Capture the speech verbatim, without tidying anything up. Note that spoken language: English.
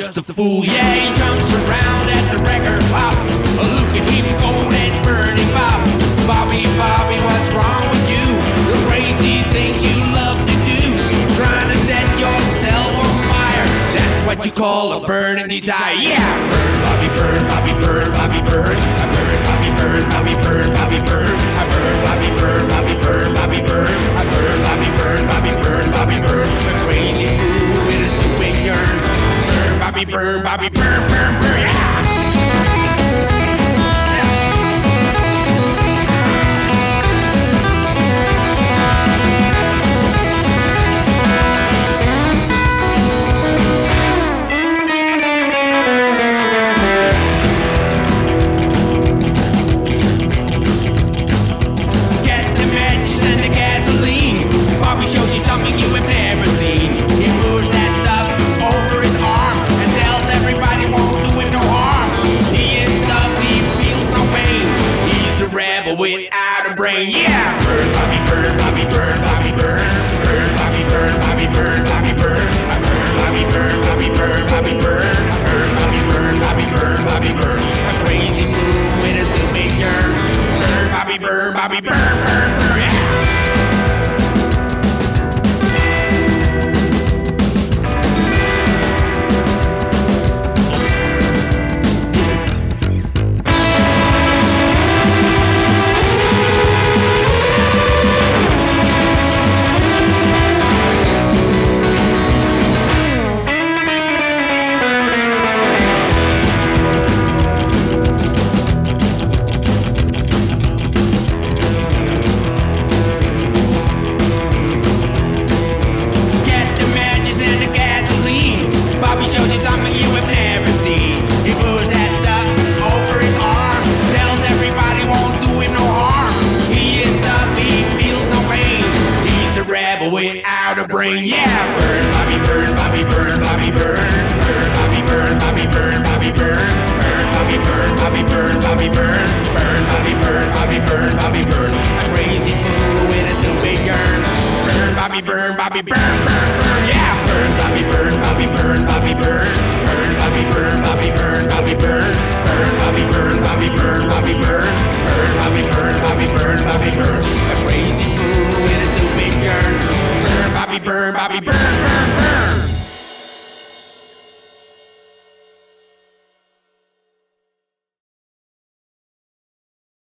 just a fool. Yeah, he jumps around at the record pop. Look at him go, that's burning Bob. Bobby, Bobby, what's wrong with you? The crazy things you love to do, trying to set yourself on fire. That's what you call a burning desire. Yeah, burn, Bobby, burn, Bobby, burn, Bobby, burn. I burn, Bobby, burn, Bobby, burn, Bobby, burn. I burn, Bobby, burn, Bobby, burn, Bobby, burn. I burn, Bobby, burn, Bobby, burn, Bobby, burn. A crazy fool with a stupid yearn. Burn, Bobby, burn, Bobby, burn, burn, burn. Yeah. Without a brain, yeah. Burn, Bobby, burn, Bobby, burn, Bobby, burn. Burn, Bobby, burn, Bobby, burn, Bobby, burn. I burn, Bobby, burn, Bobby, burn, Bobby, burn. I burn, Bobby, burn, Bobby, burn, Bobby, burn. A crazy fool with a stupid yearn. Burn, Bobby, burn, Bobby, burn, burn, burn, yeah. Without a brain, yeah. Burn, Bobby, burn, Bobby, burn, Bobby, burn. Burn, Bobby, burn, Bobby, burn, Bobby, burn. Burn, Bobby, burn, Bobby, burn, Bobby, burn. Burn, Bobby, burn, Bobby, burn, Bobby, burn. A crazy fool with a stupid yearn. Burn, Bobby, burn, Bobby, burn, burn, burn, yeah. Burn, Bobby, burn, Bobby, burn, Bobby, burn. Burn, Bobby, burn, Bobby, burn, Bobby, burn. Burn, Bobby, burn, Bobby, burn, Bobby, burn. Burn, Bobby, burn, Bobby, burn, Bobby, burn. A crazy fool with a stupid yearn. Burn, Bobby, burn, Bobby, burn, burn, burn.